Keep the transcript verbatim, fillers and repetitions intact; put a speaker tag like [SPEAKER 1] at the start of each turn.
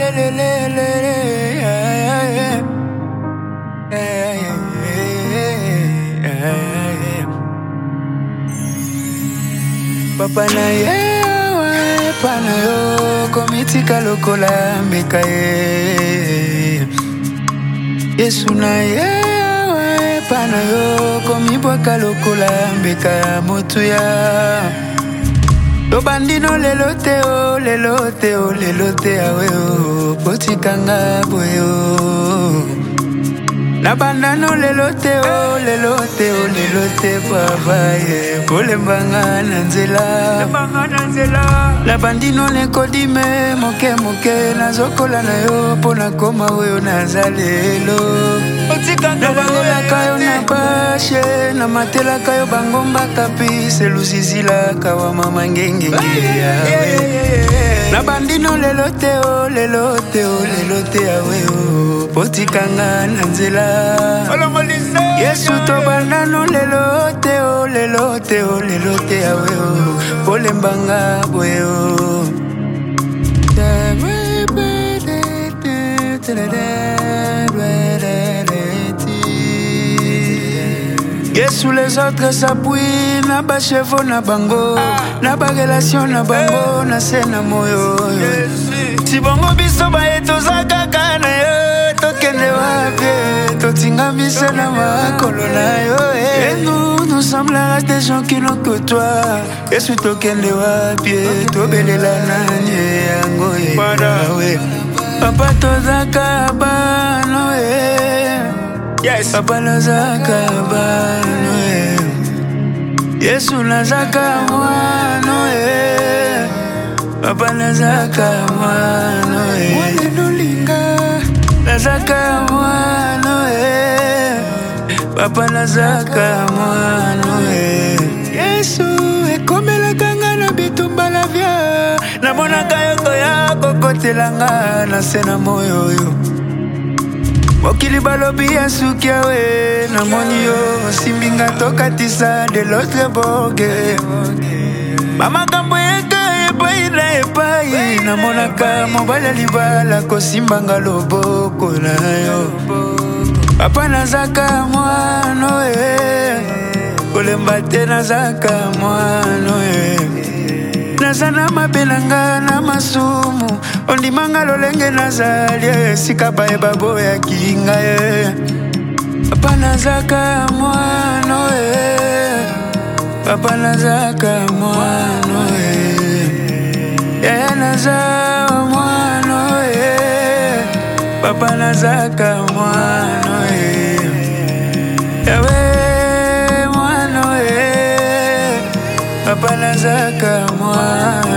[SPEAKER 1] le le le le le yeah, yeah, yeah, yeah, yeah. Papa na ye pana yo komitika lokola mbeka ye Yesu na ye pana yo komibwaka lokola mbeka ya motu ya Tobandino lelo te o lelo te o lelo te awe o potikanga boye o Nabandano lelo te o lelo te o lelo te papa ye polembanga na nzela Nabandino nekodime moke moke nazokola na yo pona koma oyo nazalelo Nabangelaka yo na bashe na matelaka yo bangomba kapi selusizilaka wa mama ngenge Nabandino lelo te o lelo te o lelo te awe o potikanga na nzela Yesu tobandano lelo te o lelo te o lelo te awe o polembanga boye o Yesu les autres s'appuient na ba chevaux na bango na ba relation na bango na sena moyo Si bongo biso ba etozaka kana yo tokende wapi totinga biso na makolo na yo Et nous nous sommes là des gens qui n'ont que toi Yesu tokende wapi tobelela nani yango ye Papa tozaka bano e Yes, Papa nazaka bano e Yesu nazaka mwano e Papa nazaka mwano e Mwane nulinga Nazaka mwano e Papa nazaka mwano e Yesu ekomela kanga na bitumba la via Namona kayoko ya kokotelanga na sena moyo yo Mokili balobi ya suki yawe na moni yo Simbinga tokatisa de l'autre boge Mama kambo yeka epai na epai Namonaka mobala libala kosimbanga loboko na yo Papa nazaka mwano e Kolemba te nazaka mwano e Nazana mabelanga na masumu Ondimanga lolenge nazali Sika bae babo ya kinga e Papa nazaka mwano e Papa nazaka mwano e Yaya nazaka mwano e Papa nazaka mwano e Yawe mwano e Papa nazaka mwano